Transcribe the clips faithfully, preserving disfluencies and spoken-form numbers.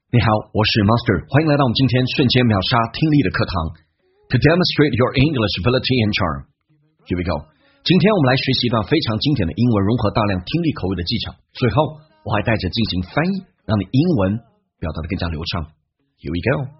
你好，我是 Master， 欢迎来到我们今天瞬间秒杀听力的课堂。To demonstrate your English ability and charm, here we go. 今天我们来学习一段非常经典的英文融合大量听力口语的技巧。最后，我还带着进行翻译，让你英文表达的更加流畅。Here we go.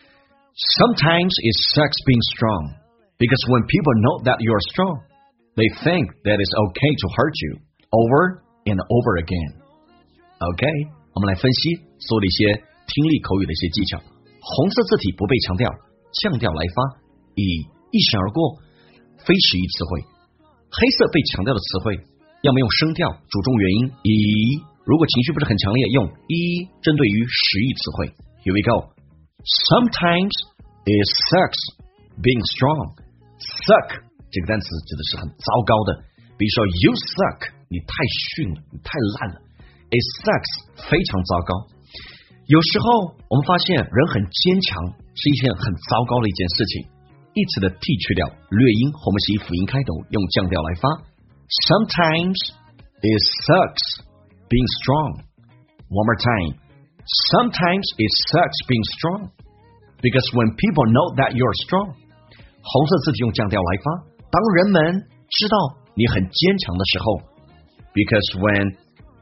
Sometimes it sucks being strong, because when people know that you're strong, they think that it's okay to hurt you over and over again. Okay, 我们来分析所有的一些听力口语的一些技巧。红色字体不被强调，降调来发，以一闪而过，非实义词汇。黑色被强调的词汇，要么用声调主动元音以，如果情绪不是很强烈，用一针对于实义词汇。Here we go. Sometimes it sucks being strong. Suck 这个单词指的是很糟糕的，比如说 You suck， 你太逊了，你太烂了。It sucks 非常糟糕。有时候我们发现人很坚强是一件很糟糕的一件事情，一词的替去掉略音后面是以辅音开头，用降调来发。Sometimes it sucks being strong. One more time. Sometimes it sucks being strong. Because when people know that you're strong. 红色字体用降调来发，当人们知道你很坚强的时候。Because when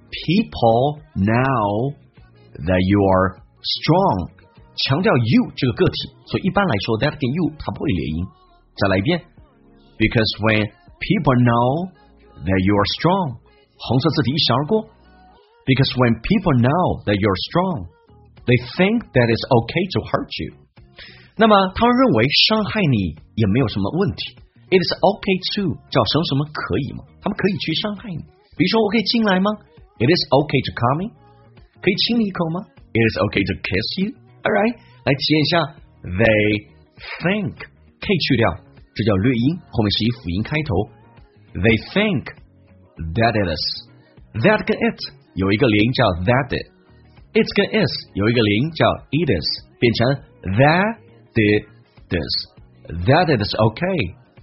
people know that you are strong， 强调 you 这个个体，所以一般来说 that 跟 you 它不会连音。再来一遍 Because when people know that you are strong， 红色字体一闪而过。Because when people know that you're strong， they think that it's okay to hurt you。 那么他们认为伤害你也没有什么问题。 It is okay to 叫什么什么可以吗？他们可以去伤害你，比如说我可以进来吗？ It is okay to come in，可以亲你一口吗？ It is okay to kiss you. Alright， 来体验一下 They think K 去掉，这叫略音，后面是以辅音开头。They think that it is That 跟 it 有一个连音叫 that it It 跟 is 有一个连音叫 it is， 变成 that did this That it is okay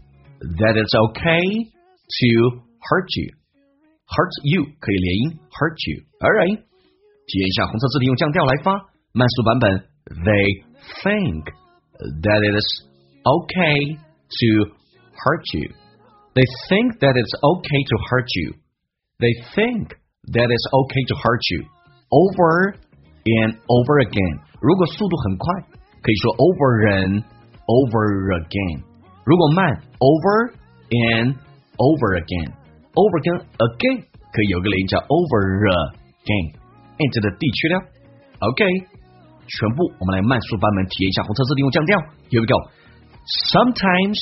That it's okay to hurt you Hurt you 可以连音 hurt you. Alright，体验一下红色字体用降调来发，慢速版本 They think that it is okay to hurt you. They think that it's okay to hurt you. They think that it's okay to hurt you. Over and over again. 如果速度很快，可以说 over and over again. 如果慢 over and over again. Over 跟 again 可以有个连音叫 over again。Enter 的 D 去掉 OK， 全部我们来慢速版本体验一下红色字体用降调。 Here we go. Sometimes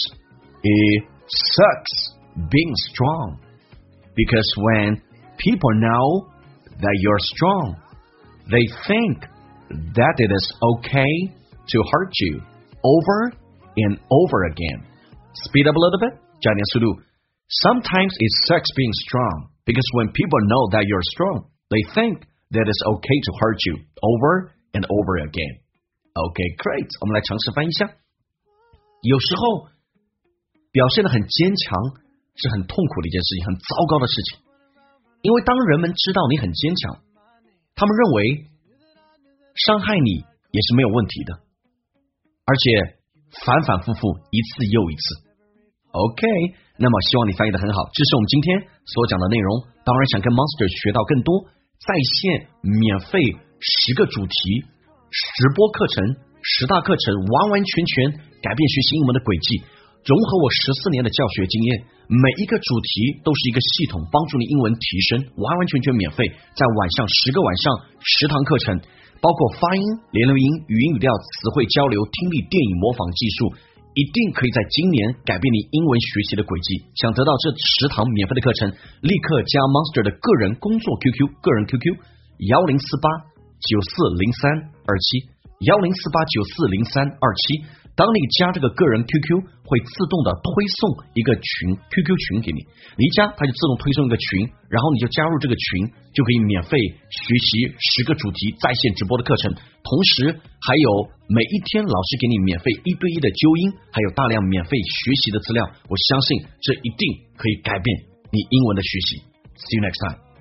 it sucks being strong, because when people know that you're strong, they think that it is okay to hurt you over and over again. Speed up a little bit， 加点速度。 Sometimes it sucks being strong, because when people know that you're strong, they think that it's okay to hurt you over and over again. Okay, great. 我们来尝试翻译一下。有时候表现得很坚强是很痛苦的一件事情，很糟糕的事情。因为当人们知道你很坚强，他们认为伤害你也是没有问题的，而且反反复复一次又一次。OK， 那么希望你翻译得很好，这是我们今天所讲的内容。当然想跟 Monster 学到更多在线免费十个主题直播课程，十大课程完完全全改变学习英文的轨迹，融合我十四年的教学经验，每一个主题都是一个系统，帮助你英文提升，完完全全免费。在晚上十个晚上十堂课程，包括发音、连留音、语音语调、词汇交流、听力、电影模仿技术，一定可以在今年改变你英文学习的轨迹。想得到这十堂免费的课程，立刻加 Monster 的个人工作 Q Q， 个人 Q Q 一零四八九四零三二七一零四八九四零三二七。当你加这个个人 Q Q， 会自动的推送一个群 Q Q 群给你，你一加它就自动推送一个群，然后你就加入这个群，就可以免费学习十个主题在线直播的课程，同时还有每一天老师给你免费一对一的纠音，还有大量免费学习的资料，我相信这一定可以改变你英文的学习。See you next time.